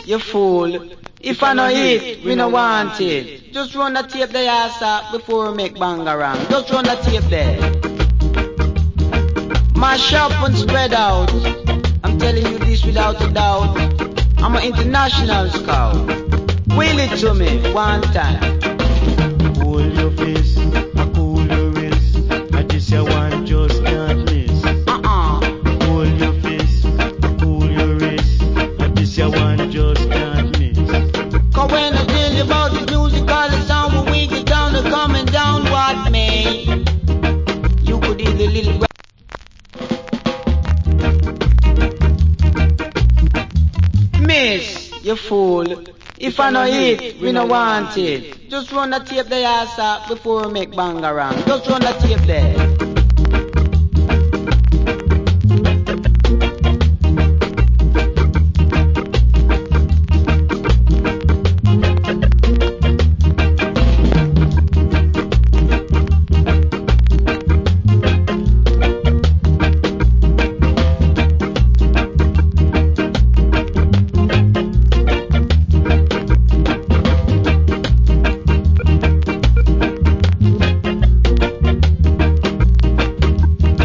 you fool. If I no eat, we no want it. Just run the tape there, ass before we make bangarang. Just run the tape there. Mash up and spread out. I'm telling you this without a doubt. I'm an international scout. Wheel it to me one time. Hold your face, cool your wrist. And this your one just can't miss. Hold your face, cool your wrist. And this your one just can't miss. Cause when I tell you about the musical sound, when we get down to coming down, what may you could eat a little. Miss, you fool. If I no eat, we no want it. Just run the tape there, ass before we make bangarang. Just run the tape there.